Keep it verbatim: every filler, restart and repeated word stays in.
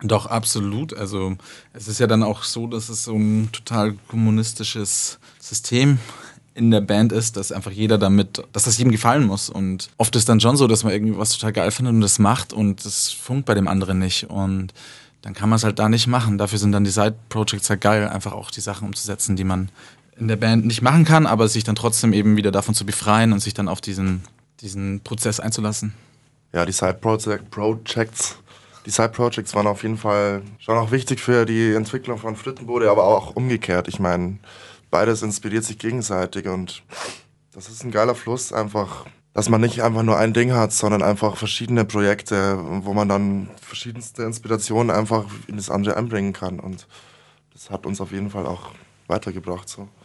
Doch, absolut. Also es ist ja dann auch so, dass es so ein total kommunistisches System in der Band ist, dass einfach jeder damit, dass das jedem gefallen muss. Und oft ist dann schon so, dass man irgendwie was total geil findet und das macht und das funkt bei dem anderen nicht. Und dann kann man es halt da nicht machen. Dafür sind dann die Side-Projects halt geil, einfach auch die Sachen umzusetzen, die man in der Band nicht machen kann, aber sich dann trotzdem eben wieder davon zu befreien und sich dann auf diesen, diesen Prozess einzulassen. Ja, die Side-Projects Die Side-Projects waren auf jeden Fall schon auch wichtig für die Entwicklung von Frittenbude, aber auch umgekehrt. Ich meine, beides inspiriert sich gegenseitig und das ist ein geiler Fluss einfach, dass man nicht einfach nur ein Ding hat, sondern einfach verschiedene Projekte, wo man dann verschiedenste Inspirationen einfach in das andere einbringen kann und das hat uns auf jeden Fall auch weitergebracht so.